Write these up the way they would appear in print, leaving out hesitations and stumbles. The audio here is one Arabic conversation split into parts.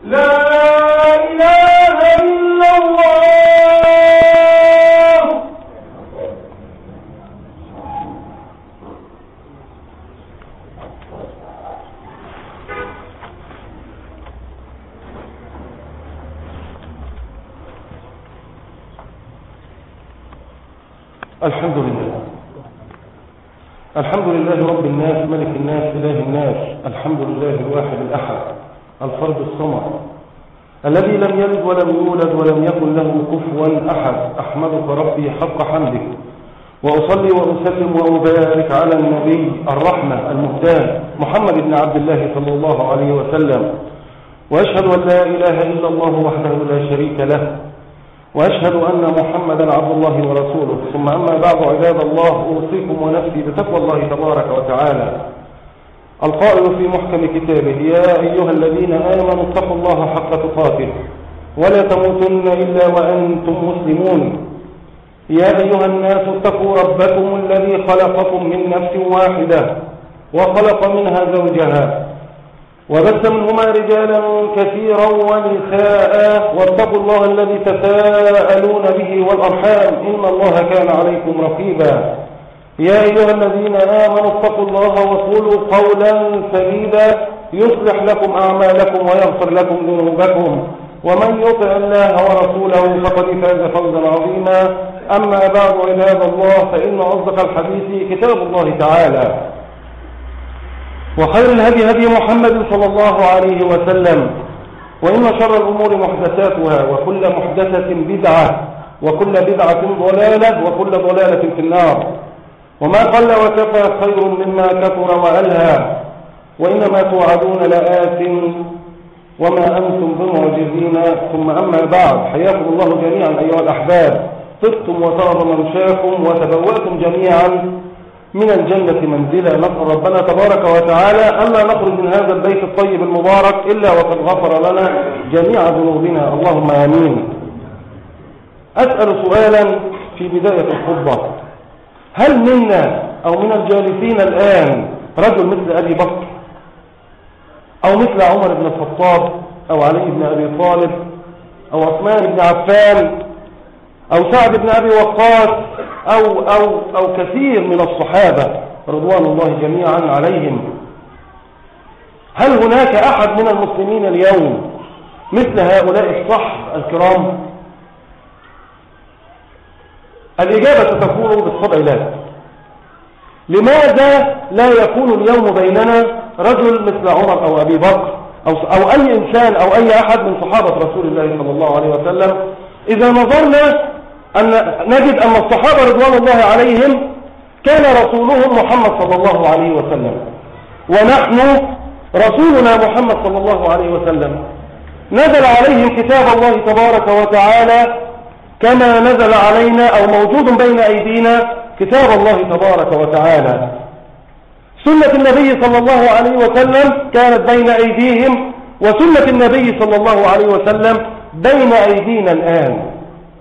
الحمد لله. الحمد لله رب الناس ملك الناس إله الناس. الحمد لله الواحد الأحد الفرد الصمد الذي لم يلد ولم يولد ولم يكن له كفوا أحد. أحمدك ربي حق حمدك، وأصلي وأسلم وأبارك على النبي الرحمة المهداه محمد بن عبد الله صلى الله عليه وسلم، وأشهد أن لا إله إلا الله وحده لا شريك له، وأشهد أن محمدا عبد الله ورسوله. ثم أما بعد، عباد الله، أوصيكم ونفسي بتقوى الله تبارك وتعالى القائل في محكم كتابه: يا أيها الذين آمنوا اتقوا الله حق تقاته ولا تموتن إلا وأنتم مسلمون. يا أيها الناس اتقوا ربكم الذي خلقكم من نفس واحدة وخلق منها زوجها وبث منهما رجالا كثيرا ونساء، واتقوا الله الذي تساءلون به والأرحام إن الله كان عليكم رقيبا. يا أيها الذين آمنوا اتقوا الله وقولوا قولا سديدا يصلح لكم أعمالكم ويغفر لكم ذنوبكم، ومن يطع الله ورسوله فقد فاز فوزا عظيما. أما بعد، عباد الله، فإن أصدق الحديث كتاب الله تعالى، وخير الهدي هدي محمد صلى الله عليه وسلم، وإن شر الأمور محدثاتها، وكل محدثة بدعة، وكل بدعة ضلالة، وكل ضلالة في النار. وما قل وكفى خير مما كثر وألهى، وإنما توعدون لآت وما أنتم بمعجزين. ثم أما بعد، حياكم الله جميعا أيها الأحباب. طبتم وطاب ممشاكم وتبوأتم جميعا من الجنة منزلا. نسأل ربنا تبارك وتعالى ألا نخرج من هذا البيت الطيب المبارك إلا وقد غفر لنا جميع ذنوبنا، اللهم آمين. أسأل سؤالا في بداية الخطبة: هل منا أو من الجالسين الآن رجل مثل أبي بكر أو مثل عمر بن الخطاب أو علي بن أبي طالب أو عثمان بن عفان أو سعد بن أبي وقاص أو كثير من الصحابة رضوان الله جميعا عليهم؟ هل هناك أحد من المسلمين اليوم مثل هؤلاء الصحابة الكرام؟ الإجابة ستكون بالطبع لا. لماذا لا يكون اليوم بيننا رجل مثل عمر أو أبي بكر أو أي إنسان أو أي أحد من صحابة رسول الله صلى الله عليه وسلم؟ إذا نظرنا أن نجد أن الصحابة رضوان الله عليهم كان رسولهم محمد صلى الله عليه وسلم، ونحن رسولنا محمد صلى الله عليه وسلم نزل عليهم كتاب الله تبارك وتعالى كما نزل علينا أو موجود بين أيدينا كتاب الله تبارك وتعالى. سنة النبي صلى الله عليه وسلم كانت بين أيديهم، وسنة النبي صلى الله عليه وسلم بين أيدينا الآن.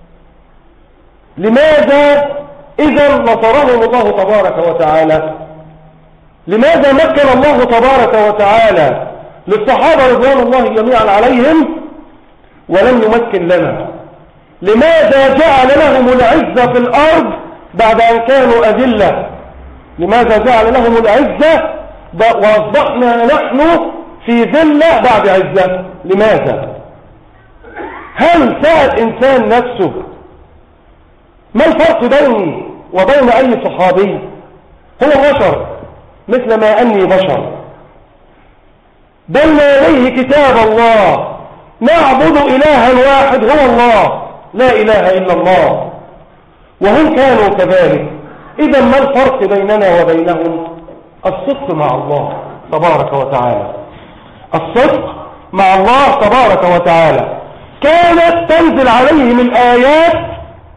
لماذا إذا نصرهم الله تبارك وتعالى؟ لماذا مكن الله تبارك وتعالى للصحابة رضوان الله جميعا عليهم ولم يمكن لنا؟ لماذا جعل لهم العزة في الأرض بعد أن كانوا أذلة؟ لماذا جعل لهم العزة وأصبحنا نحن في ذلة بعد عزة؟ لماذا؟ هل سأل إنسان نفسه ما الفرق بيني وبين أي صحابي؟ هو بشر مثل ما أني بشر، بين يديه كتاب الله، نعبد إلها واحد هو الله، لا إله إلا الله، وهم كانوا كذلك. إذا ما الفرق بيننا وبينهم؟ الصدق مع الله تبارك وتعالى. الصدق مع الله تبارك وتعالى. كانت تنزل عليهم الآيات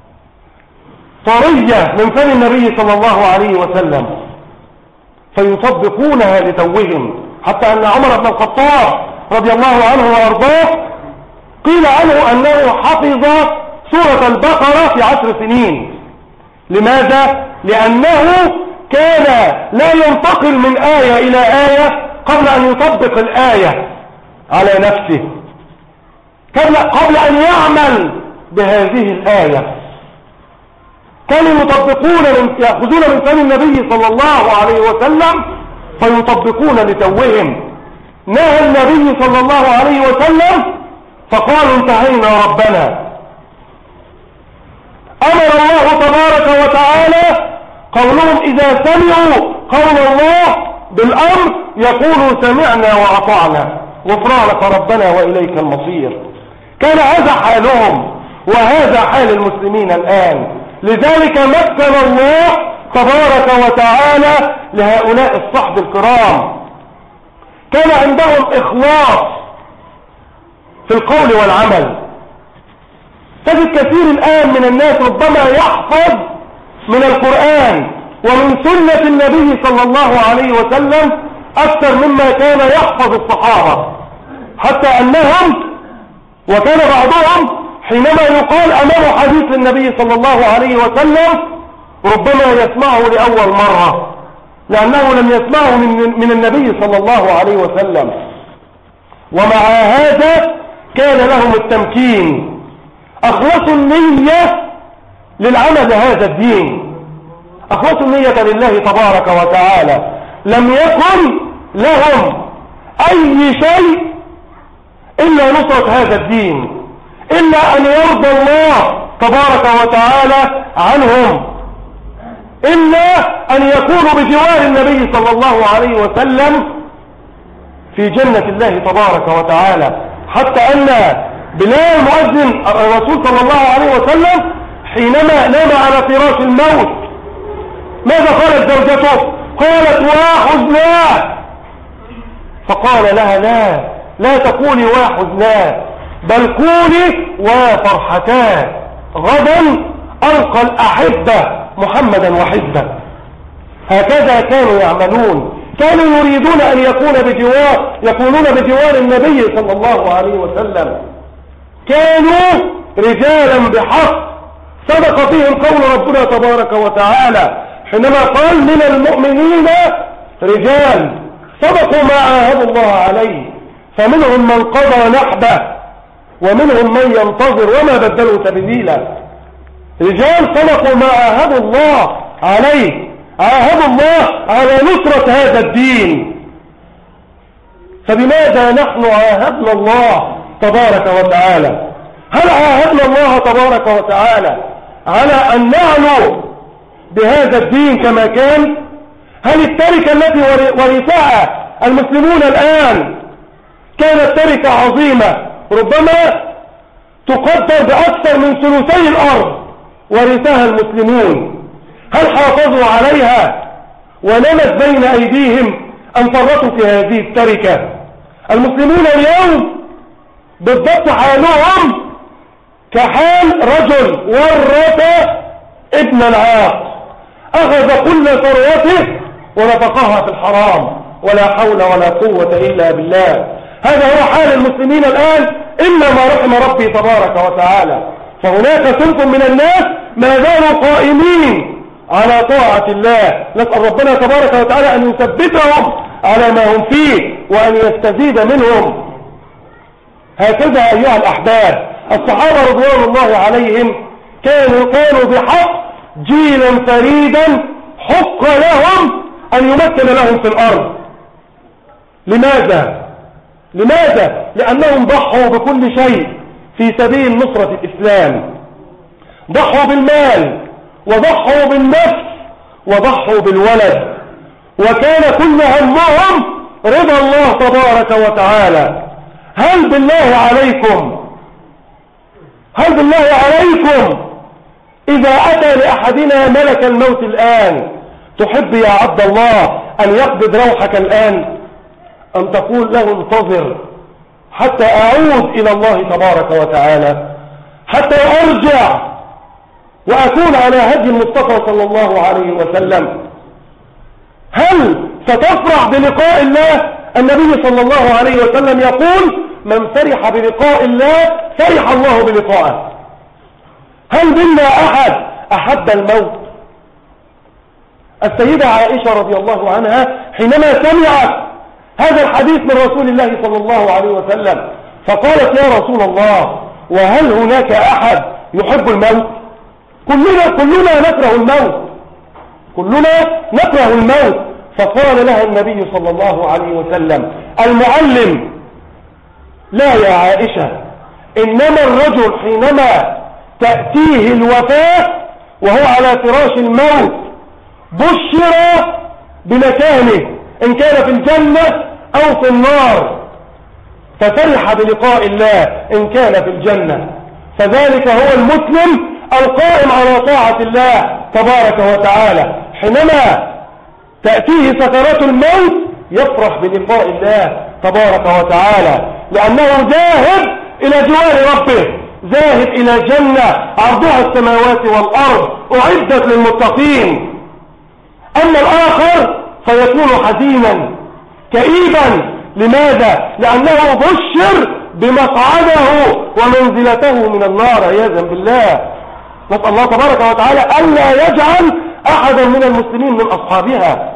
طرية من فم النبي صلى الله عليه وسلم فيطبقونها لتوهم، حتى أن عمر بن الخطاب رضي الله عنه وأرضاه قيل عنه أنه حفظ سورة البقرة في 10 سنين. لماذا؟ لأنه كان لا ينتقل من آية إلى آية قبل أن يطبق الآية على نفسه. قبل أن يعمل بهذه الآية كانوا يأخذون من كلام النبي صلى الله عليه وسلم فيطبقون لتوهم. نهى النبي صلى الله عليه وسلم فقالوا انتهينا ربنا. أمر الله تبارك وتعالى قولهم إذا سمعوا قول الله بالأمر يقولوا سمعنا وأطعنا غفرانك ربنا وإليك المصير. كان هذا حالهم وهذا حال المسلمين الآن. لذلك مثل الله تبارك وتعالى لهؤلاء الصحب الكرام. كان عندهم إخلاص في القول والعمل. تجد كثير الآن من الناس ربما يحفظ من القرآن ومن سنة النبي صلى الله عليه وسلم أكثر مما كان يحفظ الصحابة، حتى أنهم وكان بعضهم حينما يقال أمام حديث النبي صلى الله عليه وسلم ربما يسمعه لأول مرة لأنه لم يسمعه من النبي صلى الله عليه وسلم. ومع هذا كان لهم التمكين، أخلصوا النية للعمل هذا الدين، أخلصوا النية لله تبارك وتعالى. لم يكن لهم أي شيء إلا نصرة هذا الدين، إلا أن يرضى الله تبارك وتعالى عنهم، إلا أن يكونوا بجوار النبي صلى الله عليه وسلم في جنة الله تبارك وتعالى. حتى أن بلال مؤذن الرسول صلى الله عليه وسلم حينما نام على فراش الموت ماذا قالت زوجته؟ قالت وحزنا. فقال لها لا تقولي وحزنا بل قولي وفرحتان غدا ألقى الأحبة محمدا وحزبه. هكذا كانوا يعملون. كانوا يريدون أن يكونون بجوار النبي صلى الله عليه وسلم. كانوا رجالا بحق صدق فيهم قول ربنا تبارك وتعالى حينما قال من المؤمنين رجال صدقوا ما عاهدوا الله عليه فمنهم من قضى نحبه ومنهم من ينتظر وما بدلوا تبديلا. رجال صدقوا ما عاهدوا الله عليه، عاهدوا الله على نصرة هذا الدين. فبماذا نحن عاهدنا الله تبارك وتعالى؟ هل عاهدنا الله تبارك وتعالى على أن نعلو بهذا الدين كما كان؟ هل التركة التي ورثها المسلمون الآن كانت تركة عظيمة ربما تقدر بأكثر من ثلثي الأرض ورثها المسلمون؟ هل حافظوا عليها ونمت بين أيديهم أم فرطوا في هذه التركة؟ المسلمون اليوم بالضبط حالهم كحال رجل ورث ابن العاق أخذ كل ثروته ونفقها في الحرام ولا حول ولا قوة إلا بالله. هذا هو حال المسلمين الآن إلا ما رحم ربي تبارك وتعالى. فهناك صنف من الناس ما زالوا قائمين على طاعة الله. نسأل ربنا تبارك وتعالى أن يثبتهم على ما هم فيه وأن يستزيد منهم. هكذا أيها الأحباب الصحابة رضوان الله عليهم كانوا بحق جيلا فريدا حق لهم أن يمكن لهم في الأرض. لماذا؟ لأنهم ضحوا بكل شيء في سبيل نصرة الإسلام. ضحوا بالمال وضحوا بالنفس وضحوا بالولد، وكان كل همهم رضا الله تبارك وتعالى. هل بالله عليكم إذا أتى لأحدنا ملك الموت الآن تحب يا عبد الله أن يقبض روحك الآن أم تقول له انتظر حتى أعود إلى الله تبارك وتعالى، حتى أرجع وأكون على هدي المصطفى صلى الله عليه وسلم؟ هل ستفرح بلقاء الله؟ النبي صلى الله عليه وسلم يقول من فرح بلقاء الله فرح الله بلقائه. هل منا أحد أحب الموت؟ السيدة عائشة رضي الله عنها حينما سمعت هذا الحديث من رسول الله صلى الله عليه وسلم فقالت يا رسول الله وهل هناك أحد يحب الموت؟ كلنا نكره الموت، كلنا نكره الموت. فقال لها النبي صلى الله عليه وسلم المعلم لا يا عائشة، إنما الرجل حينما تأتيه الوفاة وهو على فراش الموت بشر بمكانه إن كان في الجنة أو في النار، ففرح بلقاء الله إن كان في الجنة. فذلك هو المسلم القائم على طاعة الله تبارك وتعالى، حينما تأتيه سكرات الموت يفرح بلقاء الله تبارك وتعالى، لأنه ذاهب إلى جوار ربه، ذاهب إلى جنة عرضها السماوات والأرض أعدت للمتقين. أما الآخر فيكون حزينا كئيبا. لماذا؟ لأنه بشر بمقعده ومنزلته من النار عياذا بالله. نسأل الله تبارك وتعالى ألا يجعل أحدا من المسلمين من أصحابها.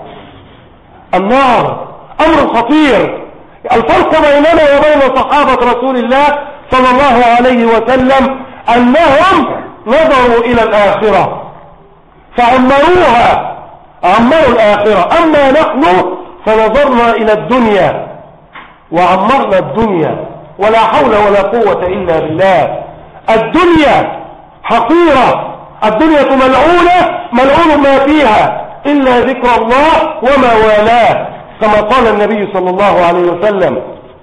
النار أمر خطير. الفرق بيننا وبين صحابة رسول الله صلى الله عليه وسلم أنهم نظروا إلى الآخرة فعمروها، عمروا الآخرة. أما نحن فنظرنا إلى الدنيا وعمرنا الدنيا، ولا حول ولا قوة إلا بالله. الدنيا حقيرة، الدنيا ملعونة، ملعون ما فيها إلا ذكر الله وما والاه، كما قال النبي صلى الله عليه وسلم.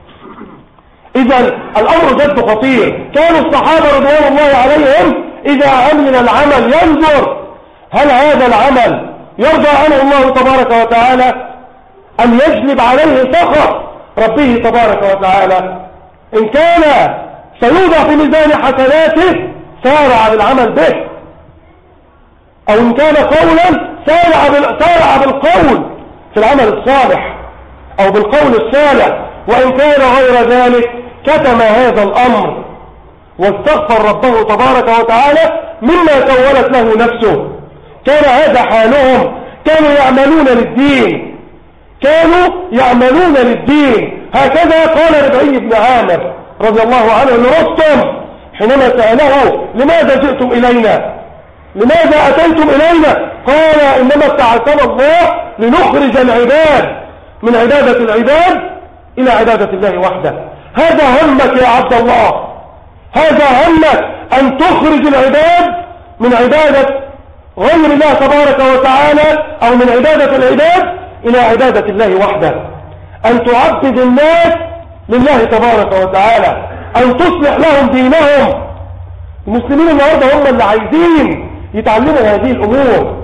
إذا الأمر جد خطير. كانوا الصحابة رضوان الله عليهم إذا عمل العمل ينظر هل هذا العمل يرضى عنه الله تبارك وتعالى أم يجلب عليه سخط ربه تبارك وتعالى. إن كان سيوضع في ميزان حسناته سارع بالعمل به، أو إن كان قولا سارع بالقول في العمل الصالح أو بالقول الصالح، وإن كان غير ذلك كتم هذا الأمر واستغفر ربه تبارك وتعالى مما سولت له نفسه. كان هذا حالهم، كانوا يعملون للدين، كانوا يعملون للدين. هكذا قال ربعي بن عامر رضي الله عنه لرستم حينما سأله لماذا جئتم إلينا، لماذا أتيتم إلينا؟ قال إنما ابتعثنا الله لنخرج العباد من عبادة العباد إلى عبادة الله وحده. هذا همك يا عبد الله، هذا همك أن تخرج العباد من عبادة غير الله تبارك وتعالى أو من عبادة العباد إلى عبادة الله وحده، أن تعبد الناس لله تبارك وتعالى، أن تصلح لهم دينهم. المسلمين النهارده هم اللي عايزين يتعلموا هذه الأمور.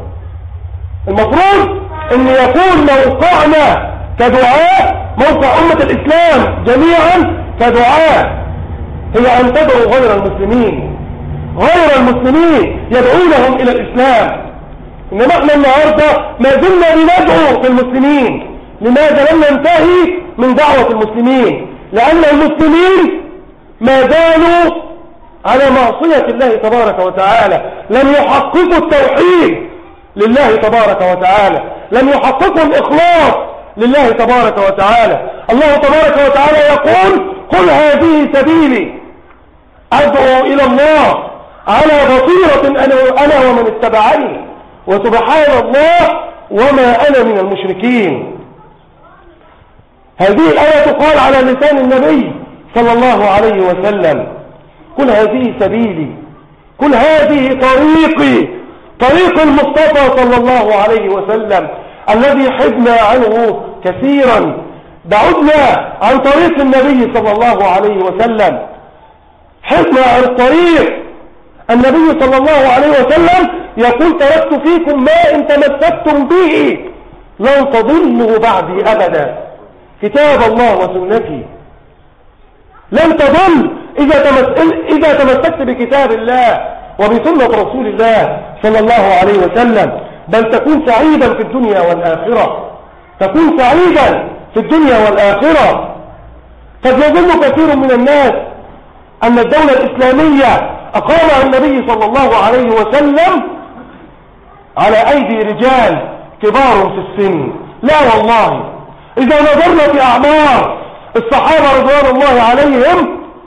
المفروض أن يكون موقعنا كدعاء، موقع أمة الإسلام جميعا كدعاء، هي أن تدعو غير المسلمين، غير المسلمين يدعونهم إلى الإسلام. إنما احنا النهارده ما زلنا بندعو في المسلمين. لماذا لم ننتهي من دعوة المسلمين؟ لأن المسلمين ما زالوا على معصية الله تبارك وتعالى، لم يحققوا التوحيد لله تبارك وتعالى، لم يحققوا الإخلاص لله تبارك وتعالى. الله تبارك وتعالى يقول قل هذه سبيلي أدعو إلى الله على بصيرة أنا ومن اتبعني وسبحان الله وما أنا من المشركين. هذه الآية تقال على لسان النبي صلى الله عليه وسلم. قل هذه سبيلي، قل هذه طريقي، طريق المصطفى صلى الله عليه وسلم الذي حدنا عنه كثيرا، بعدنا عن طريق النبي صلى الله عليه وسلم، حدنا عن طريق النبي صلى الله عليه وسلم. يقول تركت فيكم ما إن تمسكتم به لن تضلوا بعدي أبدا، كتاب الله وسنتي. لن تضل إذا تمسكت بكتاب الله وبسنة رسول الله صلى الله عليه وسلم، بل تكون سعيدا في الدنيا والآخرة، تكون سعيدا في الدنيا والآخرة. قد يظن كثير من الناس أن الدولة الإسلامية أقامها النبي صلى الله عليه وسلم على أيدي رجال كبار في السن. لا والله، إذا نظرنا في أعمار الصحابة رضوان الله عليهم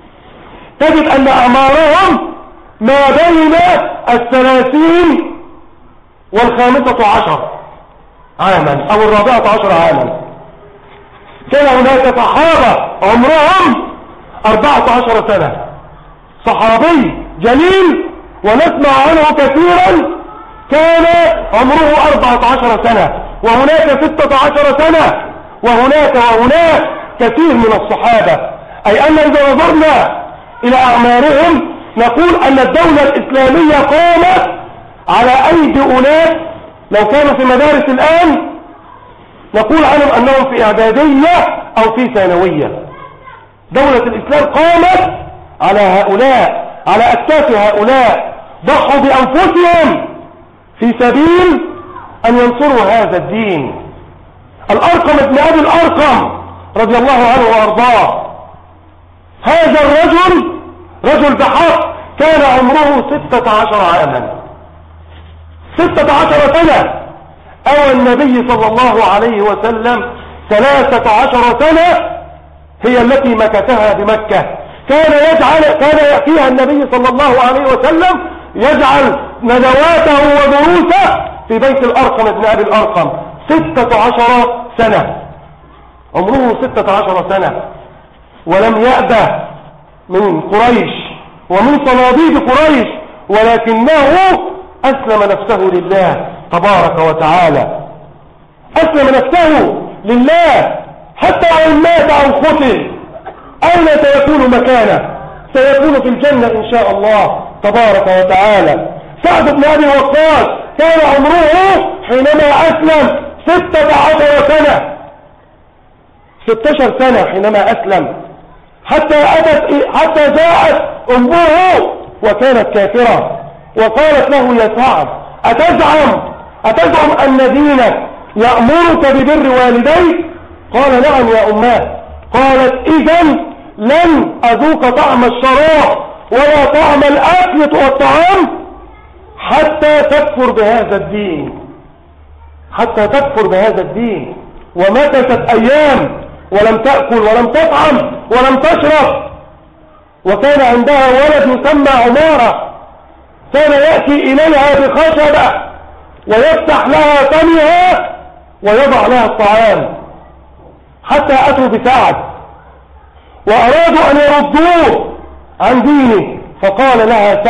تجد أن أعمارهم ما بين 30 و15 عاما أو 14 عاما. كان هناك صحابة عمرهم 14 سنة، صحابي جليل ونسمع عنه كثيرا كان عمره 14 سنة، وهناك 16 سنة، وهناك كثير من الصحابة. أي أن إذا نظرنا إلى أعمارهم نقول أن الدولة الإسلامية قامت على أيدي أناس لو كانوا في مدارس الآن نقول عنهم أنهم في إعدادية أو في ثانوية. دولة الإسلام قامت على هؤلاء، على أكتاف هؤلاء، ضحوا بأنفسهم في سبيل أن ينصروا هذا الدين. الأرقم ابن أبي الأرقم رضي الله عنه وأرضاه، هذا الرجل رجل بحق، كان عمره 16 عاما، 16 سنة، أو النبي صلى الله عليه وسلم 13 سنة هي التي مكثها بمكة. كان فيها النبي صلى الله عليه وسلم يجعل ندواته ودروسه في بيت الأرقم ابن أبي الأرقم. 16 سنة، عمره 16 سنة، ولم يأبه من قريش ومن صناديد قريش، ولكنه أسلم نفسه لله تبارك وتعالى، أسلم نفسه لله حتى وإن مات أو قتل أين سيكون مكانه؟ سيكون في الجنة إن شاء الله تبارك وتعالى. سعد بن أبي وقاص كان عمره حينما أسلم 16 سنة، 16 سنة حينما أسلم، حتى جاءت أمه وكانت كافرة وقالت له يا سعد أتزعم أن دينك يأمرك ببر والديك؟ قال نعم يا أماه. قالت إذن لن أذوق طعم الشراب ولا طعم الأكل والطعام حتى تكفر بهذا الدين، حتى تكفر بهذا الدين. ومكثت أيام ولم تأكل ولم تطعم ولم تشرب. وكان عندها ولد يسمى عمارة، كان يأتي إليها بخشبة ويفتح لها فمها ويضع لها الطعام، حتى أتوا بسعد وأرادوا أن يردوه عن دينه. فقال لها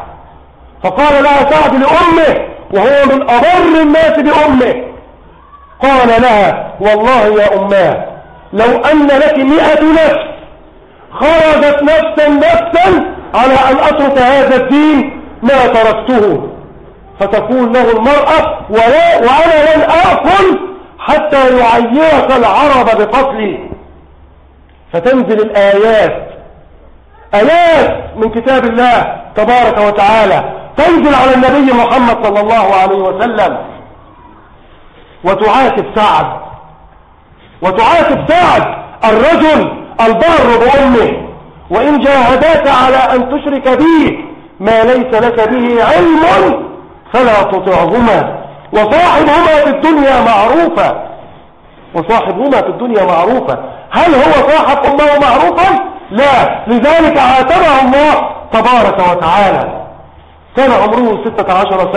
سعد لأمه، وهو من أبر الناس بأمه، قال لها والله يا أماه لو أن لك 100 نفس خرجت نفسا على أن أترك هذا الدين ما تركته. فتقول له المرأة وأنا لن آكل حتى يعيرك العرب بقتلي. فتنزل الآيات، آيات من كتاب الله تبارك وتعالى تنزل على النبي محمد صلى الله عليه وسلم وتعاتب سعد الرجل البار بأمه. وإن جاهداك على أن تشرك به ما ليس لك به علم فلا تطعهما وصاحبهما في الدنيا معروفة. هل هو صاحب أمه معروفا؟ لا، لذلك عاتبه الله تبارك وتعالى. كان عمره 16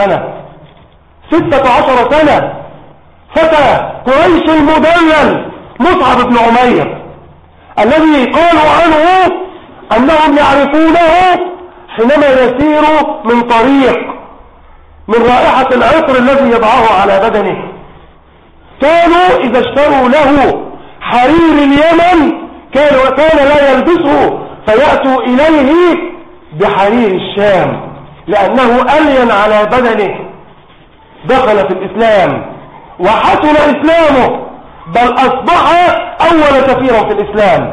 سنة، فتى قريش المدلل مصعب بن عمير الذي قالوا عنه أنهم يعرفونه حينما يسير من طريق من رائحة العطر الذي يضعه على بدنه. كانوا إذا اشتروا له حرير اليمن كان لا يلبسه، فيأتوا إليه بحرير الشام لأنه ألين على بدنه. دخل في الإسلام وحسن إسلامه، بل أصبح أول سفيرا في الإسلام،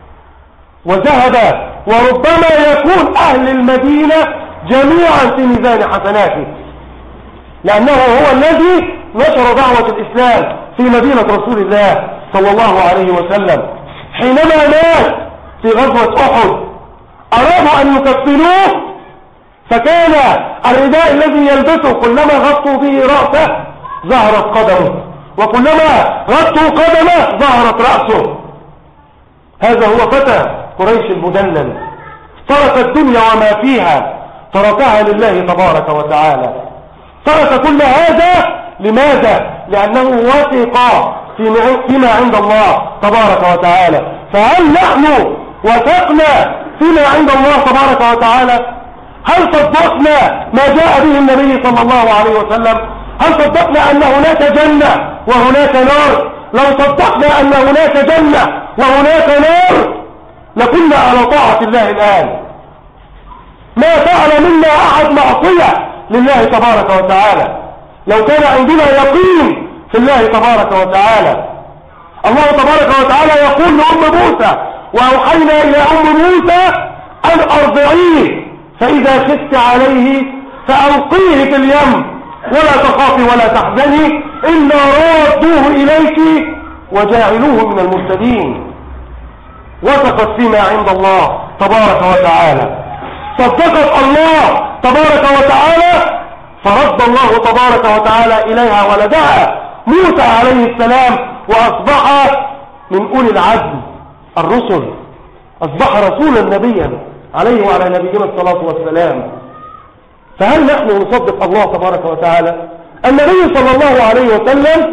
وذهب وربما يكون أهل المدينة جميعا في ميزان حسناته، لأنه هو الذي نشر دعوة الإسلام في مدينة رسول الله صلى الله عليه وسلم. حينما مات في غزوة أحد أرادوا أن يكفنوه، فكان الرداء الذي يلبسه كلما غطوا به رأسه ظهرت قدمه، وكلما غطوا قدمه ظهرت رأسه. هذا هو فتى قريش المدلل ترك الدنيا وما فيها، تركها لله تبارك وتعالى. ترك كل هذا لماذا؟ لأنه وثق فيما عند الله تبارك وتعالى. فهل نحن وثقنا فيما عند الله تبارك وتعالى؟ هل صدقنا ما جاء به النبي صلى الله عليه وسلم؟ هل صدقنا أن هناك جنة وهناك نار؟ لو صدقنا أن هناك جنة وهناك نار لكنا على طاعة الله الآن. ما فعل منا أحد معصية لله تبارك وتعالى لو كان عندنا يقين في الله تبارك وتعالى. الله تبارك وتعالى يقول لأم موسى: وأوحينا إلى أم موسى أن أرضعيه فإذا خفت عليه فألقيه في اليم ولا تخافي ولا تحزني إنا رادوه إليك وجاعلوه من المرسلين. وثقت فيما عند الله تبارك وتعالى، صدقت الله تبارك وتعالى، فرد الله تبارك وتعالى إليها ولدها موسى عليه السلام، وأصبح من أولي العزم الرسل، أصبح رسولا نبيا عليه وعلى نبينا الصلاة والسلام. فهل نحن نصدق الله تبارك وتعالى؟ النبي صلى الله عليه وسلم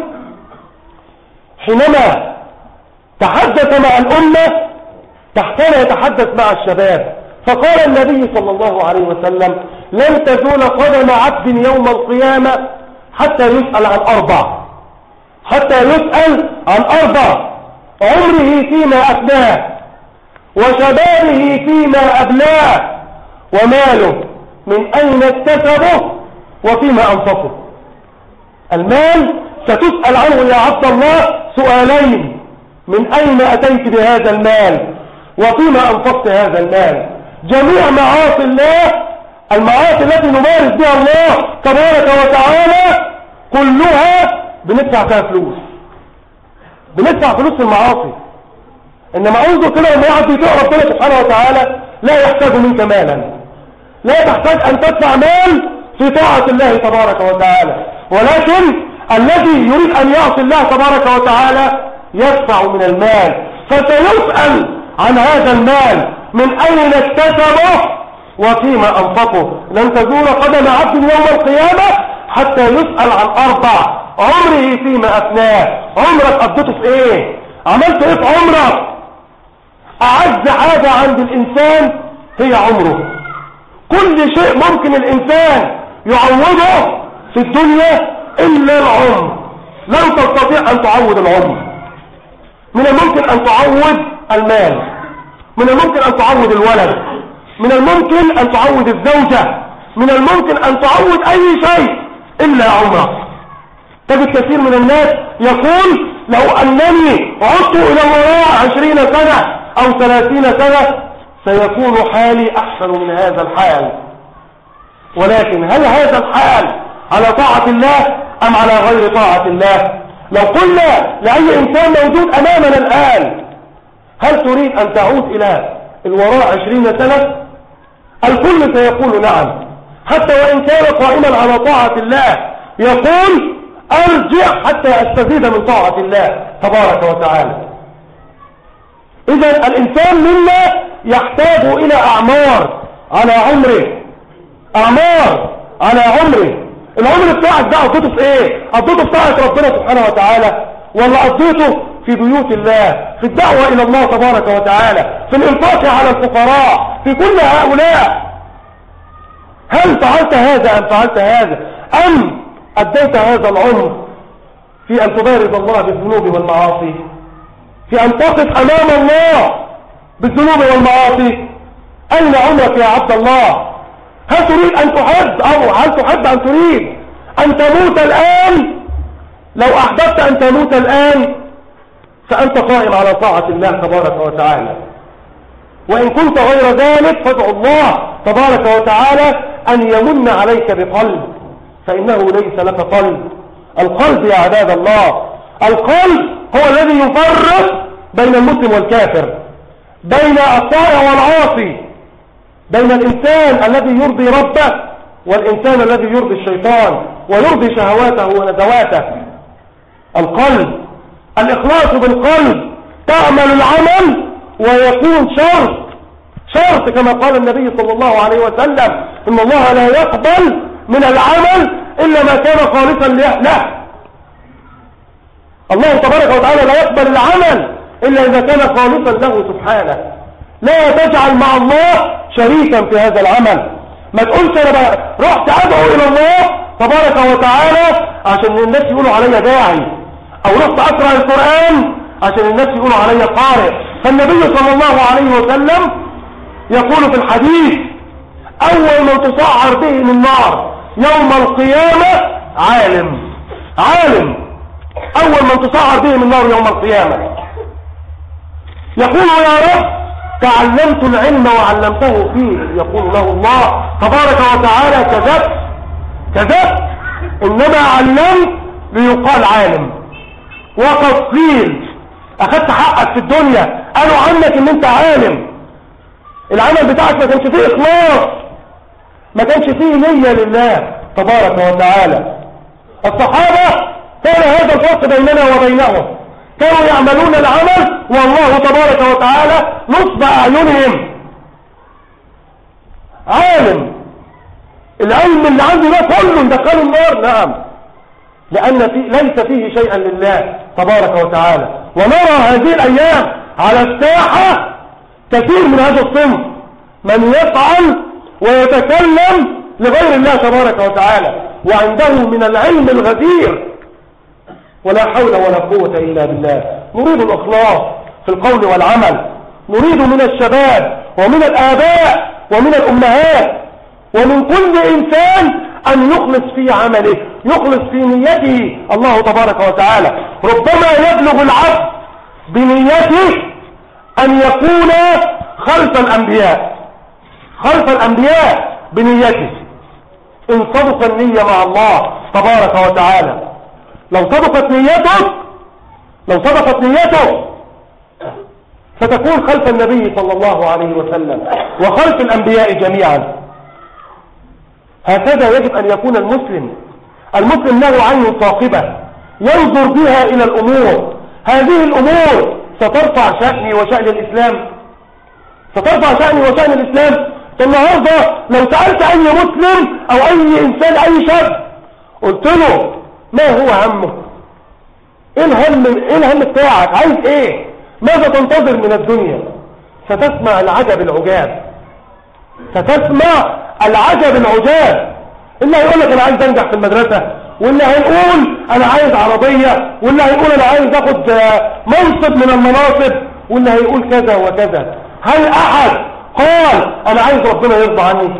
حينما تحدث مع الأمة كان يتحدث مع الشباب، فقال النبي صلى الله عليه وسلم: لن تزول قدم عبد يوم القيامة حتى يسأل عن أربع، حتى يسأل عن أربع: عمره فيما أفناه، وشبابه فيما أبلاه، وماله من أين اكتسبه وفيما أنفقه. المال ستسأل عنه يا عبد الله سؤالين: من أين أتيت بهذا المال وفيما أنفقت هذا المال. جميع معاصي الله، المعاصي التي نمارس بها الله تبارك وتعالى كلها بندفع فيها فلوس، بندفع فلوس في المعاصي. إنما انظر كده لما واحد بيطيع ربنا سبحانه وتعالى لا يحتاج منك مالا، لا تحتاج أن تدفع مال في طاعة الله تبارك وتعالى، ولكن الذي يريد أن يعصي الله تبارك وتعالى يدفع من المال، فسيسأل عن هذا المال من أين اكتسبه وفيما أنفقه. لن تزول قدم عبد يوم القيامة حتى يسأل عن أربع: عمره فيما أفناه، عمرك قضيته في إيه؟ عملت إيه في عمرك؟ أعز حاجة عند الإنسان هي عمره. كل شيء ممكن الإنسان يعوضه في الدنيا إلا العمر. لن تستطيع أن تعوض العمر. من الممكن أن تعوض المال، من الممكن أن تعوض الولد، من الممكن أن تعوض الزوجة، من الممكن أن تعوض أي شيء إلا عمرك. تجد كثير من الناس يقول: لو أنني عدت إلى الوراء 20 سنة أو 30 سنة سيكون حالي أحسن من هذا الحال. ولكن هل هذا الحال على طاعة الله أم على غير طاعة الله؟ لو قلنا لأي إنسان موجود أمامنا الآن: هل تريد أن تعود إلى الوراء 20 سنة؟ الكل سيقول نعم، حتى وإن كان قائما على طاعة الله يقول: أرجع حتى أستزيد من طاعة الله تبارك وتعالى. إذا الإنسان منا يحتاج إلى أعمار على عمره، أعمار على عمره. العمر بتاعك ده قضيته في إيه؟ قضيته في طاعة ربنا سبحانه وتعالى، ولا قضيته في بيوت الله، في الدعوة إلى الله تبارك وتعالى، في الإنفاق على الفقراء، في كل هؤلاء؟ هل فعلت هذا أم فعلت هذا؟ أم أديت هذا العمر في أن تبارز الله بالذنوب والمعاصي، في أن تقف أمام الله بالذنوب والمعاصي؟ أين عمرك يا عبد الله؟ هل تريد أن تحب، أو هل تحب أن تريد أن تموت الآن؟ لو أحببت أن تموت الآن فأنت قائم على طاعة الله تبارك وتعالى، وإن كنت غير ذلك فادعو الله تبارك وتعالى أن يمن عليك بقلب، فإنه ليس لك قلب. القلب يا عباد الله، القلب هو الذي يفرق بين المسلم والكافر، بين الطائع والعاصي، بين الإنسان الذي يرضي ربه والإنسان الذي يرضي الشيطان ويرضي شهواته ونزواته. القلب، الإخلاص بالقلب، تعمل العمل ويكون شرط شرط كما قال النبي صلى الله عليه وسلم إن الله لا يقبل من العمل إلا ما كان خالصا له. الله تبارك وتعالى لا يقبل العمل إلا إذا كان خالصا له سبحانه. لا تجعل مع الله شريكا في هذا العمل. ما تقولش أنا رحت أدعو إلى الله تبارك وتعالى عشان الناس يقولوا علي داعي، أو رحت أقرأ القرآن عشان الناس يقولوا علي قارئ. فالنبي صلى الله عليه وسلم يقول في الحديث أول من تصعر به من النار يوم القيامة عالم. أول من تصعر به من النار يوم القيامة يقول يا رب تعلمت العلم وعلمته فيه. يقول له الله تبارك وتعالى كذبت، إنما علمت ليقال عالم. وقد قيل أخذت حقك في الدنيا، قالوا عنك إن أنت عالم، العمل بتاعك ما كانش فيه إخلاص، ما كانش فيه نية لله تبارك وتعالى. الصحابة كان هذا الفرق بيننا وبينهم، كانوا يعملون العمل والله تبارك وتعالى نصب أعينهم. عالم، العلم اللي عنده ده كله دخلوا النار، نعم، لأن ليس فيه شيئا لله تبارك وتعالى. ونرى هذه الأيام على الساحة كثير من هذا الصنف من يفعل ويتكلم لغير الله تبارك وتعالى وعنده من العلم الغزير ولا حول ولا قوة إلا بالله. نريد الإخلاص في القول والعمل، نريد من الشباب ومن الآباء ومن الأمهات ومن كل إنسان أن يخلص في عمله، يخلص في نيته الله تبارك وتعالى. ربما يبلغ العبد بنيته أن يكون خلف الأنبياء بنيته إن صدق النية مع الله تبارك وتعالى. لو صدقت نيته فتكون خلف النبي صلى الله عليه وسلم وخلف الأنبياء جميعا. هكذا يجب أن يكون المسلم له عين ثاقبة ينظر بها إلى الأمور. هذه الأمور سترفع شأني وشأن الإسلام، النهارده لو سألت أي مسلم أو أي إنسان أي شاب قلت له ما هو همه، إيه الهم بتاعك، عايز إيه، ماذا تنتظر من الدنيا، ستسمع العجب العجاب. اللي هيقول لك أنا عايز أنجح في المدرسة، واللي هيقول أنا عايز عربية، واللي هيقول أنا عايز أخد منصب من المناصب، واللي هيقول كذا وكذا. هل أحد قال أنا عايز ربنا يرضى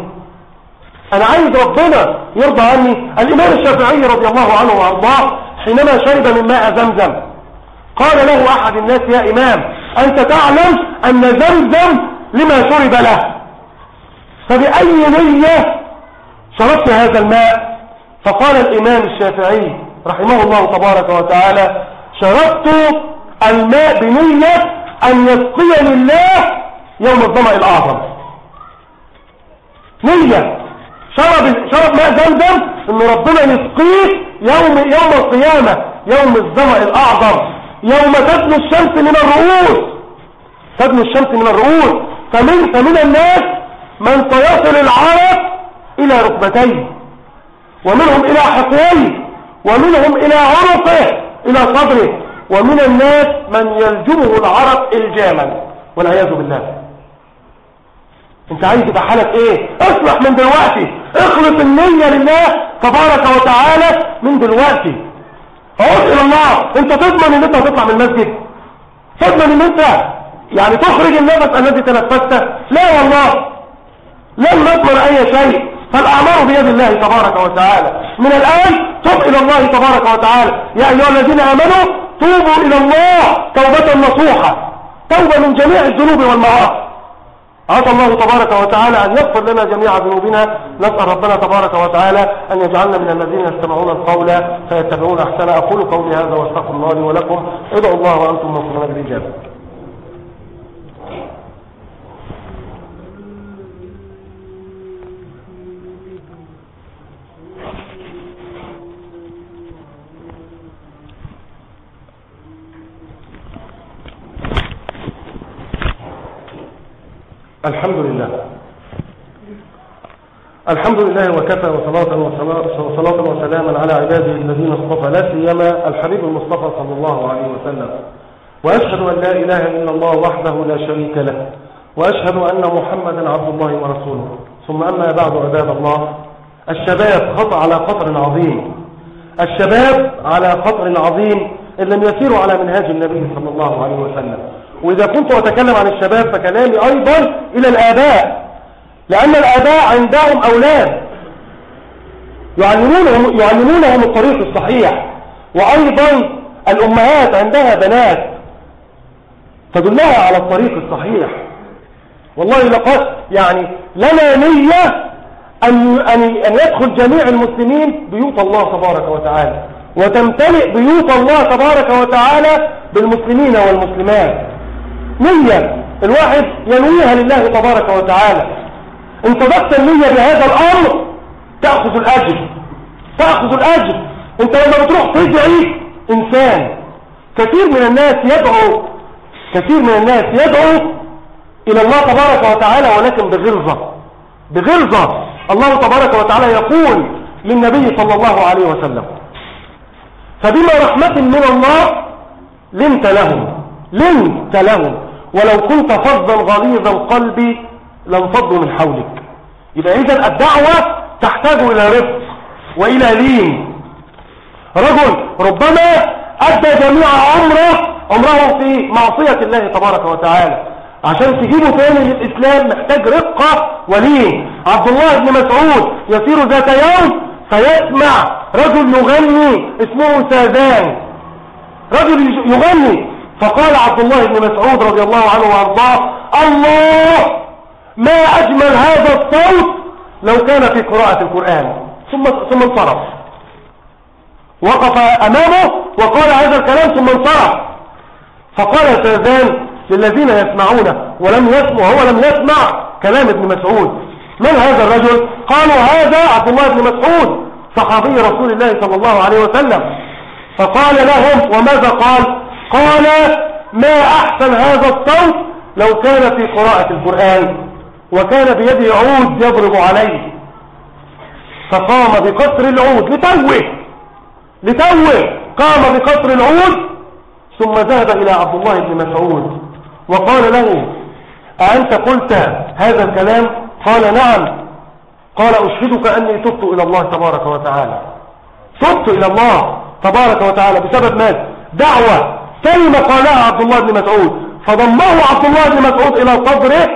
عني؟ الإمام الشافعي رضي الله عنه وأرضاه حينما شرب من ماء زمزم قال له أحد الناس يا إمام أنت تعلم أن زمزم لما شرب له، فبأي نية شربت هذا الماء؟ فقال الإمام الشافعي رحمه الله تبارك وتعالى شربت الماء بنية أن يسقيني الله يوم الظمأ الأعظم. نية، شرب ماء زمزم ان ربنا يسقيه يوم القيامة، يوم الظمأ الأعظم، يوم تدنو الشمس من الرؤوس. فمن الناس من سيصل العرق إلى ركبتيه، ومنهم إلى حقويه، ومنهم إلى عنقه إلى صدره، ومن الناس من يلجمه العرق الجاما والعياذ بالله. انت عايز يبقى حالك ايه؟ اصلح من دلوقتي، اخلص النية لله تبارك وتعالى من دلوقتي. عود الى الله. انت تضمن ان انت هتطلع من المسجد؟ تضمن ان انت يعني تخرج النفس الذي تنفسته؟ لا والله، لن نضمن اي شيء. فالاعمار بيد الله تبارك وتعالى. من الان تب الى الله تبارك وتعالى. يا ايها الذين امنوا توبوا الى الله توبة نصوحة، توبة من جميع الذنوب والمعاصي. عسى الله تبارك وتعالى أن يغفر لنا جميع ذنوبنا. نسأل ربنا تبارك وتعالى أن يجعلنا من الذين يستمعون القول فيتبعون أحسنه. أقول قولي هذا واستغفر الله لي ولكم. ادعوا الله وأنتم موقنون بالإجابة. الحمد لله. الحمد لله وكفى، وصلاة وسلاما على عباده الذين اصطفى، لا سيما الحبيب المصطفى صلى الله عليه وسلم. وأشهد أن لا إله إلا الله وحده لا شريك له، وأشهد أن محمدا عبد الله ورسوله. ثم أما بعد عباد الله، الشباب خطأ على خطر عظيم، الشباب على خطر عظيم إن لم يسيروا على منهاج النبي صلى الله عليه وسلم. وإذا كنت أتكلم عن الشباب فكلامي أيضا إلى الآباء، لأن الآباء عندهم أولاد يعلمونهم الطريق الصحيح، وأيضا الأمهات عندها بنات تدلها على الطريق الصحيح. والله لقد لنا نية أن يدخل جميع المسلمين بيوت الله تبارك وتعالى، وتمتلئ بيوت الله تبارك وتعالى بالمسلمين والمسلمات. نية الواحد ينويها لله تبارك وتعالى. إن صدقت النية بهذا الأمر تأخذ الأجر، تأخذ الأجر. أنت لما بتروح تدعي إنسان، كثير من الناس يدعو إلى الله تبارك وتعالى ولكن بغلظة. الله تبارك وتعالى يقول للنبي صلى الله عليه وسلم: فبما رحمة من الله لنت لهم ولو كنت فظا غليظ القلب لانفضوا من حولك. يبقى إذن الدعوة تحتاج إلى رفق وإلى لين. رجل ربما أدى جميع عمره في معصية الله تبارك وتعالى، عشان تجيبه تاني للإسلام محتاج رقة ولين. عبد الله بن مسعود يسير ذات يوم فيسمع رجل يغني اسمه ساذان، رجل يغني، فقال عبد الله بن مسعود رضي الله عنه وارضاه: الله ما أجمل هذا الصوت لو كان في قراءة القرآن. ثم انصرف، وقف أمامه وقال هذا الكلام ثم انصرف. فقال ساذان للذين يسمعونه وهو لم يسمع كلام ابن مسعود: من هذا الرجل؟ قالوا: هذا عبد الله بن مسعود صحابي رسول الله صلى الله عليه وسلم. فقال لهم: وماذا قال؟ قال: ما أحسن هذا الصوت لو كان في قراءة القرآن. وكان بيده عود يضرب عليه، فقام بقصر العود لتوه قام بقصر العود، ثم ذهب إلى عبد الله بن مسعود وقال له: أأنت قلت هذا الكلام؟ قال: نعم. قال: أشهدك أني تبت إلى الله تبارك وتعالى، تبت إلى الله تبارك وتعالى بسبب ماذا؟ دعوة، كلمة قالها عبد الله بن مسعود، فضمه عبد الله بن مسعود إلى صدره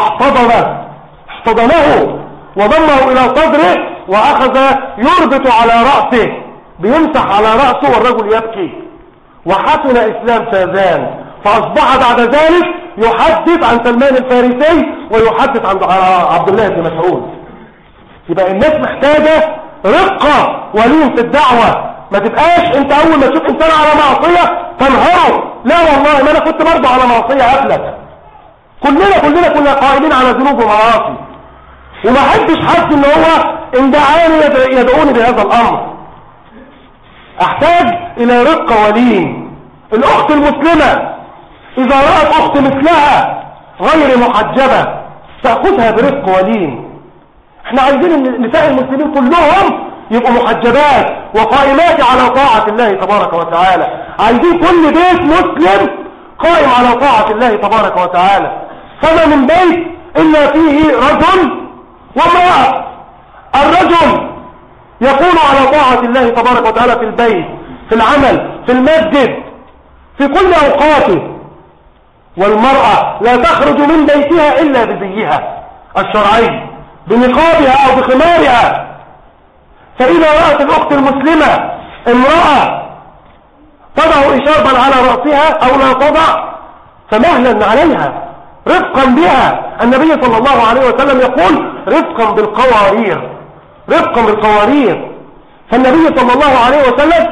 احتضنه وضمه إلى صدره، وأخذ يربط على رأسه، بيمسح على رأسه والرجل يبكي. وحسن إسلام ساذان، فأصبح بعد ذلك يحدث عن سلمان الفارسي ويحدث عن عبد الله بن مسعود. يبقى الناس محتاجة رقة ولين في الدعوة. ما تبقاش انت اول ما تشوف انسان على معصية تنهره: لا والله ما انا كنت برضه على معصية قبلك. كلنا قائمين على ذنوب ومعاصي، وما حدش حس ان هو ان دعاني يدعوني بهذا الامر. احتاج الى رقة ولين. الاخت المسلمة اذا رأت اخت مثلها غير محجبة تأخذها برفق ولين. احنا عايزين النساء المسلمين كلهم يبقوا محجبات وقائمات على طاعة الله تبارك وتعالى. عايزين كل بيت مسلم قائم على طاعة الله تبارك وتعالى. فما من بيت إلا فيه رجل وامرأة. الرجل يكون على طاعة الله تبارك وتعالى في البيت، في العمل، في المسجد، في كل أوقاته. والمرأة لا تخرج من بيتها إلا بزيها الشرعي، بنقابها أو بخمارها. فإذا رأت الأخت المسلمة امرأة تضع إشاربا على رأسها أو لا تضع فمهلا عليها، رفقا بها. النبي صلى الله عليه وسلم يقول: رفقا بالقوارير، رفقا بالقوارير. فالنبي صلى الله عليه وسلم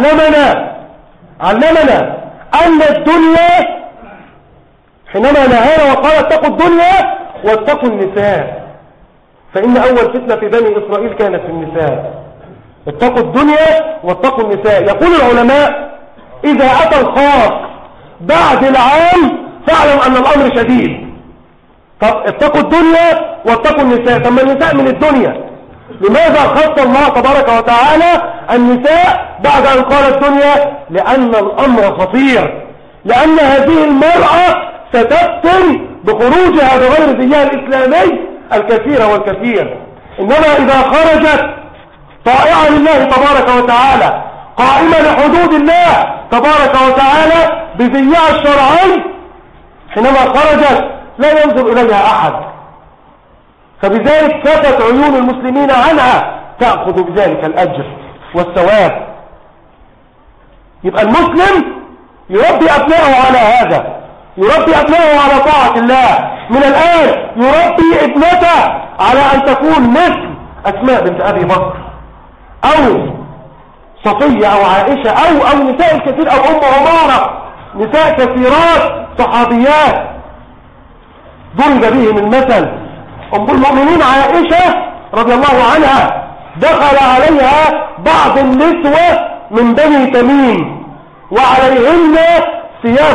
علمنا أن الدنيا، حينما نهانا وقال: اتقوا الدنيا واتقوا النساء، فإن أول فتنة في بني إسرائيل كانت في النساء. اتقوا الدنيا واتقوا النساء. يقول العلماء: إذا أتى الخاص بعد العام فاعلم أن الأمر شديد. طب اتقوا الدنيا واتقوا النساء. طب ما النساء من الدنيا، لماذا خص الله تبارك وتعالى النساء بعد أن قال الدنيا؟ لأن الأمر خطير، لأن هذه المرأة ستفتن بخروجها بغير زيها الإسلامي الكثير والكثير. إنما إذا خرجت طائعة لله تبارك وتعالى، قائمة لحدود الله تبارك وتعالى بزيها الشرعي، حينما خرجت لا ينظر إليها أحد، فبذلك كفت عيون المسلمين عنها، تأخذ بذلك الأجر والثواب. يبقى المسلم يربي أبنائه على هذا، يربي أبنائه على طاعة الله من الآن، يربي ابنته على أن تكون مثل أسماء بنت أبي بكر أو صفية أو عائشة أو نساء الكثير، أو أم عمارة، نساء كثيرات صحابيات ضرب بهم المثل. أم المؤمنين عائشة رضي الله عنها دخل عليها بعض النسوة من بني تميم وعليهن ثياب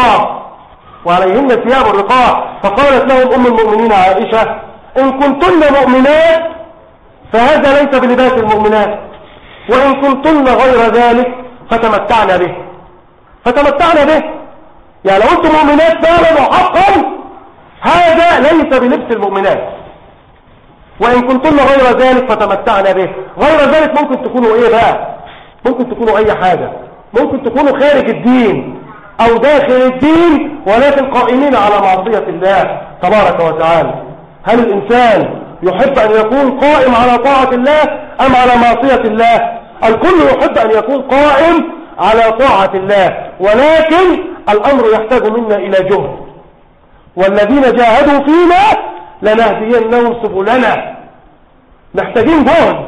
الرقاق، فقالت لهم أم المؤمنين عائشة: إن كنتن مؤمنات فهذا ليس بلباس المؤمنات، وإن كنتن غير ذلك فتمتعن به. يعني لو أنتم مؤمنات فعلا وحقا هذا ليس بلبس المؤمنات، وإن كنتن غير ذلك فتمتعن به. غير ذلك ممكن تكونوا إيه بقى؟ ممكن تكونوا أي حاجة، ممكن تكونوا خارج الدين أو داخل الدين ولكن قائمين على معصية الله تبارك وتعالى. هل الإنسان يحب أن يكون قائم على طاعة الله أم على معصية الله؟ الكل يحب أن يكون قائم على طاعة الله، ولكن الأمر يحتاج منا إلى جهد. والذين جاهدوا فينا لنهدينهم سبلنا. محتاجين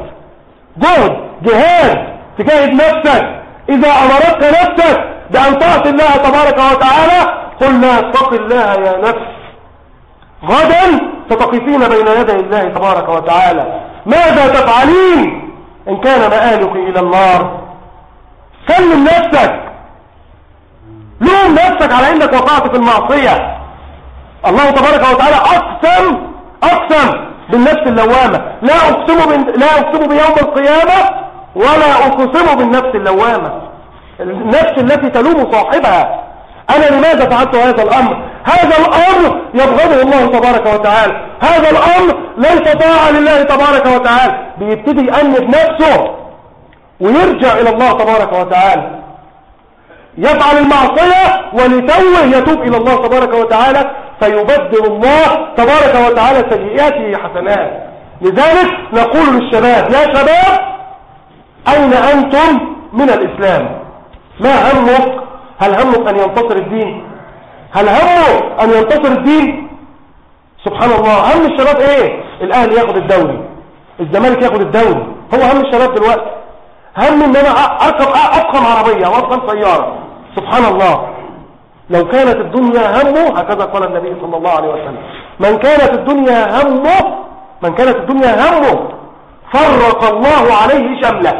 جهاد، تجاهد نفسك. إذا أمرتك نفسك بأن تعصي الله تبارك وتعالى قلنا اتق الله يا نفس، غدا ستقفين بين يدي الله تبارك وتعالى. ماذا تفعلين إن كان مآلك إلى النار؟ سلم نفسك، لوم نفسك على إنك وقعت في المعصية. الله تبارك وتعالى أقسم بالنفس اللوامة. لا أقسم بيوم القيامة ولا أقسم بالنفس اللوامة، النفس التي تلوم صاحبها. أنا لماذا فعلت هذا الأمر؟ هذا الأمر يبغضه الله تبارك وتعالى، هذا الأمر ليس طاعة لله تبارك وتعالى. بيبتدي يأنب نفسه ويرجع إلى الله تبارك وتعالى، يفعل المعصية ولتوه يتوب إلى الله تبارك وتعالى، فيبدل الله تبارك وتعالى سيئاته حسنات. لذلك نقول للشباب: يا شباب، أين أنتم من الإسلام؟ ما همك؟ هل همك أن ينتصر الدين؟ هل همه أن ينتصر الدين؟ سبحان الله. هم الشباب إيه؟ الأهلي ياخد الدوري، الزمالك ياخد الدوري. هو هم الشباب دلوقتي هم إن أنا أقم عربية وأقم سيارة. سبحان الله. لو كانت الدنيا همه، هكذا قال النبي صلى الله عليه وسلم: من كانت الدنيا همه فرق الله عليه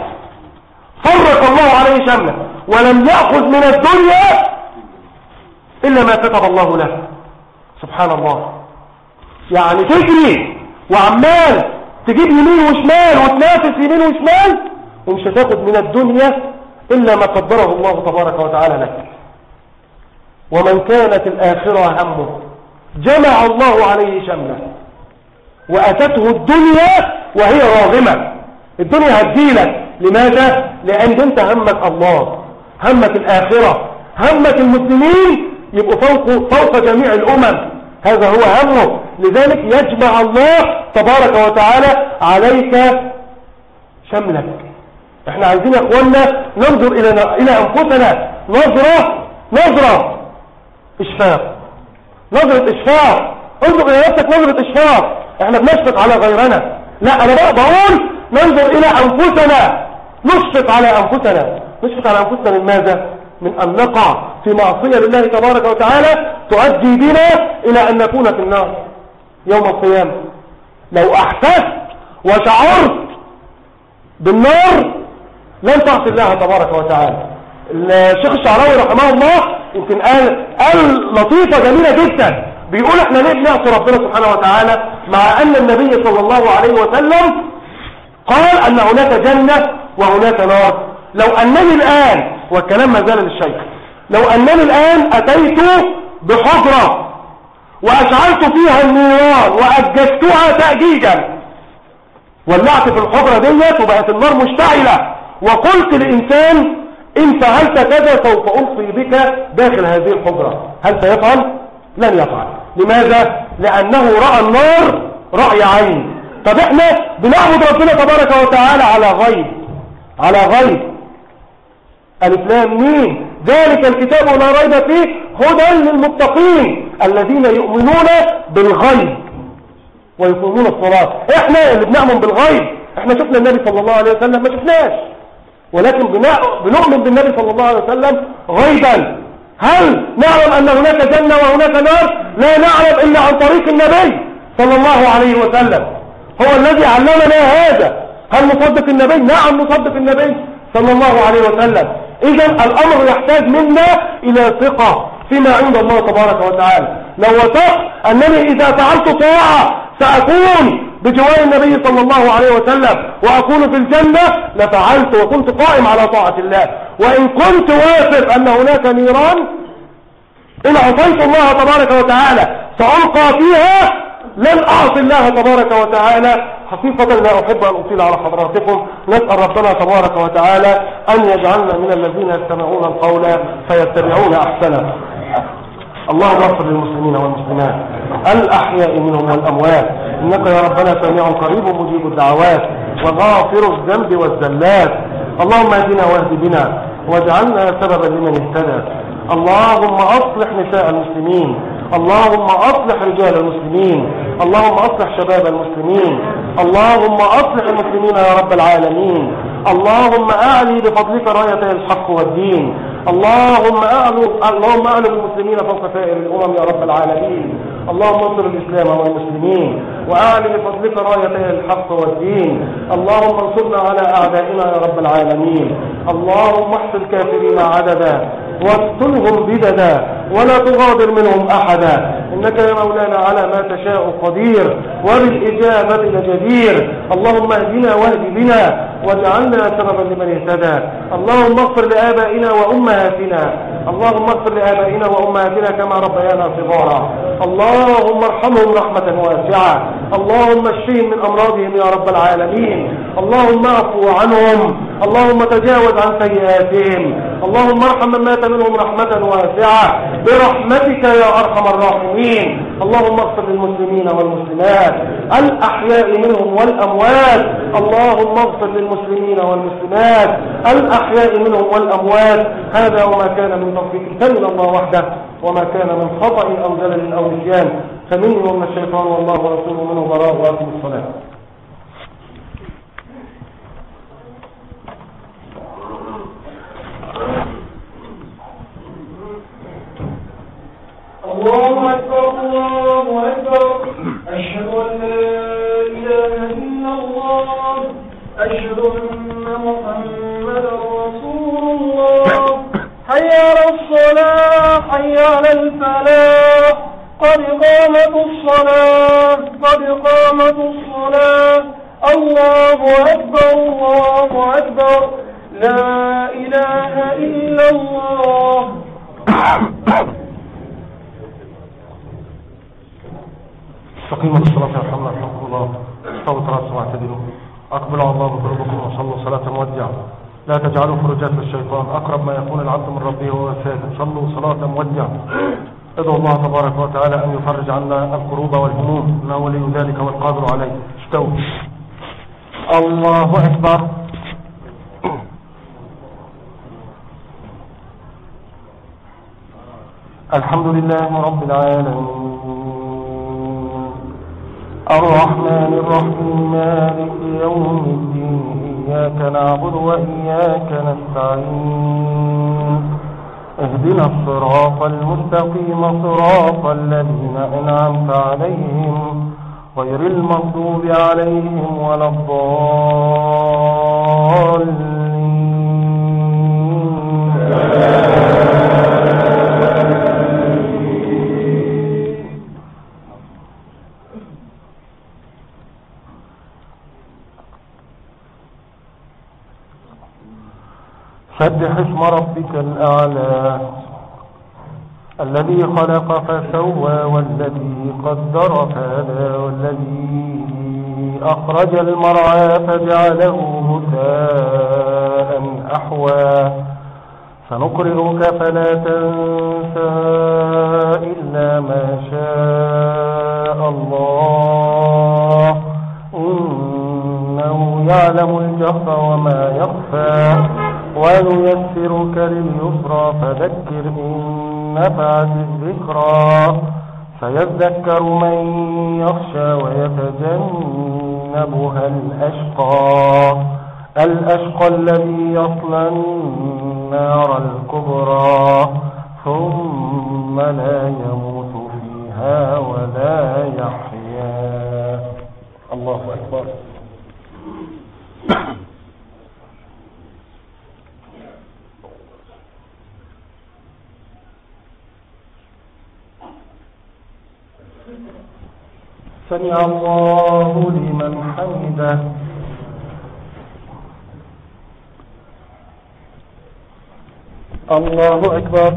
شمله، ولم يأخذ من الدنيا إلا ما كتب الله له. سبحان الله. يعني تجري وعمال تجيب يمين وشمال وتنافس يمين وشمال ومش هتاخد من الدنيا إلا ما قدره الله تبارك وتعالى لك. ومن كانت الآخرة همه جمع الله عليه شمله وأتته الدنيا وهي راغمة. الدنيا هتجيلك. لماذا؟ لأن انت همك الله، همك الآخرة، همك المسلمين يبقوا فوق جميع الأمم. هذا هو همه. لذلك يجمع الله تبارك وتعالى عليك شملك. احنا عايزين يا اخوانا ننظر إلى أنفسنا نظرة إشفاق، نظرة إشفاق. انظر إلى نفسك نظرة إشفاق. احنا بنشفق على غيرنا، لا، أنا بقى بقول ننظر إلى أنفسنا، نشفق على أنفسنا من ماذا؟ من أن نقع في معصية لله تبارك وتعالى تؤدي بنا إلى أن نكون في النار يوم القيامة. لو أحسست وشعرت بالنار لن تعصي الله تبارك وتعالى. الشيخ الشعراوي رحمه الله يمكن قال لطيفة جميلة جدا، بيقول احنا ليه بنعصي ربنا سبحانه وتعالى مع ان النبي صلى الله عليه وسلم قال ان هناك جنة وهناك نار. لو انني الان، والكلام ما زال للشيخ، لو انني الان اتيت بحجرة واشعلت فيها النيران واججتها تأجيجا، ولعت في الحجرة ديت وبقت النار مشتعلة، وقلت لإنسان إن فعلت كذا سوف ألقي بك داخل هذه الحجرة، هل سيفعل؟ لن يفعل. لماذا؟ لأنه رأى النار رأي عين. طب احنا بنعبد ربنا تبارك وتعالى على غيب، على غيب. ألف لام ميم ذلك الكتاب لا ريب فيه هدى للمتقين الذين يؤمنون بالغيب ويقيمون الصلاة. احنا اللي بنؤمن بالغيب، احنا شفنا النبي صلى الله عليه وسلم ما شفناش، ولكن بنؤمن بالنبي صلى الله عليه وسلم غيبا. هل نعلم ان هناك جنة وهناك نار؟ لا نعلم الا عن طريق النبي صلى الله عليه وسلم، هو الذي علمنا هذا. هل نصدق النبي؟ نعم نصدق النبي صلى الله عليه وسلم. اذا الامر يحتاج منا الى ثقة فيما عند الله تبارك وتعالى. لو وثقت انني اذا فعلت طاعة سأكون بجوار النبي صلى الله عليه وسلم وأكون في الجنة لفعلت وكنت قائم على طاعة الله. وإن كنت واثق أن هناك نيران إن عصيت الله تبارك وتعالى سألقى فيها لن أعصي الله تبارك وتعالى. حقيقة لا أحب أن أطيل على حضراتكم، نسأل ربنا تبارك وتعالى أن يجعلنا من الذين يستمعون القول فيتبعون أحسنه. اللهم اغفر للمسلمين والمسلمات الأحياء منهم والأموات، إنك يا ربنا سميع قريب مجيب الدعوات وغافر الذنب والزلات. اللهم اهدنا واهد بنا واجعلنا سببا لمن اهتدى. اللهم أصلح نساء المسلمين، اللهم أصلح رجال المسلمين، اللهم أصلح شباب المسلمين، اللهم أصلح المسلمين يا رب العالمين. اللهم أعلي بفضلك راية الحق والدين، اللهم أعلو المسلمين فوق سائر الأمم يا رب العالمين. اللهم انصر الإسلام والمسلمين وأعلي بفضلك راية الحق والدين. اللهم انصرنا على أعدائنا يا رب العالمين. اللهم احصي الكافرين عددا واقتلهم بددا ولا تغادر منهم أحدا، إنك يا مولانا على ما تشاء قدير وبالإجابة لجدير. اللهم اهدنا واهد بنا واجعلنا سببا لمن اهتدى. اللهم اغفر لآبائنا وأمهاتنا، اللهم اغفر لآبائنا وأمهاتنا كما ربيانا صغارا. اللهم ارحمهم رحمة واسعة، اللهم اشفهم من أمراضهم يا رب العالمين. اللهم اعفو عنهم، اللهم تجاوز عن سيئاتهم، اللهم ارحم من مات منهم رحمة واسعة برحمتك يا أرحم الراحمين. اللهم اغفر للمسلمين والمسلمات الأحياء منهم والأموات، اللهم اغفر للمسلمين والمسلمات الأحياء منهم والأموات. هذا وما كان من توفيق فمن الله وحده، وما كان من خطأ أو زلل أو نسيان فمني ومن الشيطان، والله ورسوله منه براء. وأقم الصلاة. الله أكبر الله أكبر، أشهد أن لا إله إلا الله، أشهد أن محمدا رسول الله. حي على الصلاة حي على الفلاح، قد قامت الصلاة قد قامت الصلاة. الله أكبر الله أكبر، لا إله إلا الله. استقيموا للصلاة يرحمنا يرحمكم الله. استووا تراصوا واعتدلوا، أقبلوا على الله بقلوبكم وصلوا صلاة مودعة. لا تجعلوا فرجات للشيطان، أقرب ما يكون العبد من ربه وهو ساجد. صلوا صلاة مودعة. ادعوا الله تبارك وتعالى أن يفرج عنا الكروب والهموم، إنه ولي ذلك والقادر عليه. استووا. الله أكبر. الحمد لله رب العالمين، الرحمن الرحيم، مالك يوم الدين، إياك نعبد وإياك نستعين، اهدنا الصراط المستقيم صراط الذين أنعمت عليهم غير المغضوب عليهم ولا الضالين. سبح اسم ربك الأعلى الذي خلق فسوى والذي قدر فهدى والذي أخرج المرعى فجعله غثاء أحوى سنقرئك فلا تنسى إلا ما شاء الله إنه يعلم الجهر وما يخفى ونيسرك لليسرى فذكر إن نفعت الذكرى فيذكر من يخشى ويتجنبها الأشقى الذي يصلى النار الكبرى ثم لا يموت فيها ولا يحيا. الله أكبر. سمع الله لمن حمده. الله أكبر.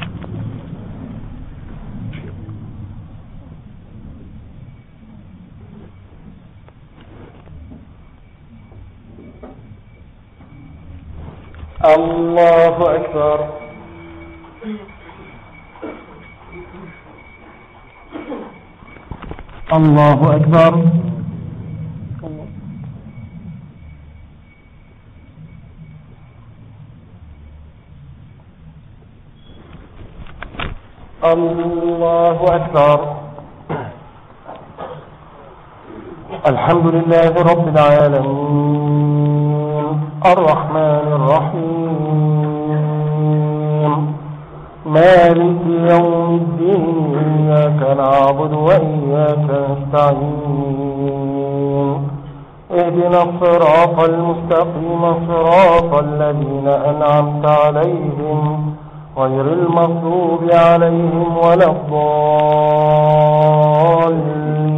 الله أكبر. الله أكبر. الله أكبر. الحمد لله رب العالمين الرحمن الرحيم مالك يوم الدين إياك نعبد وإياك نستعين اهدنا الصراط المستقيم صراط الذين أنعمت عليهم غير المغضوب عليهم ولا الضالين.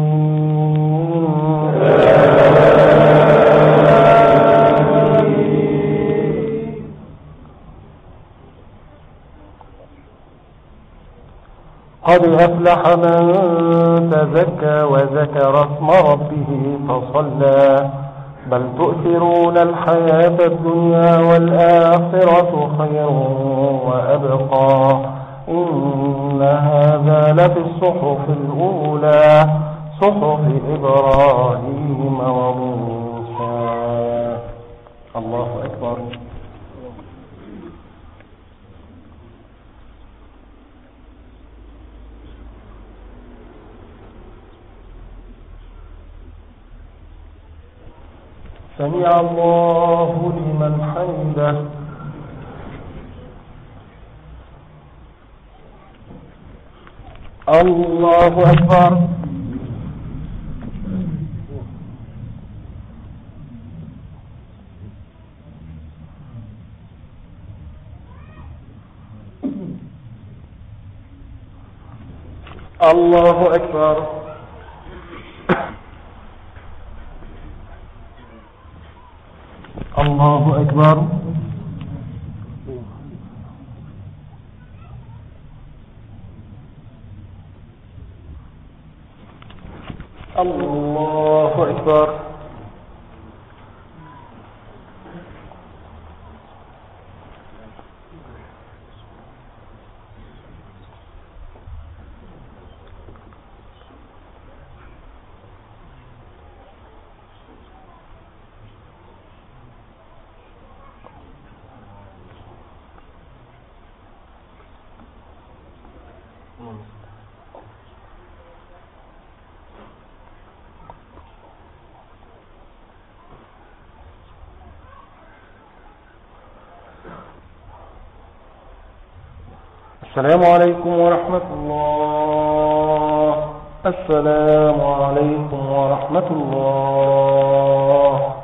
قد أفلح من تزكى وذكر اسم ربه فصلى بل تؤثرون الحياة الدنيا والآخرة خير وأبقى إن هذا لفي الصحف الأولى صحف إبراهيم وموسى. الله أكبر. سمع الله لمن حمده. الله أكبر. الله أكبر. الله أكبر. الله أكبر. السلام عليكم ورحمة الله. السلام عليكم ورحمة الله.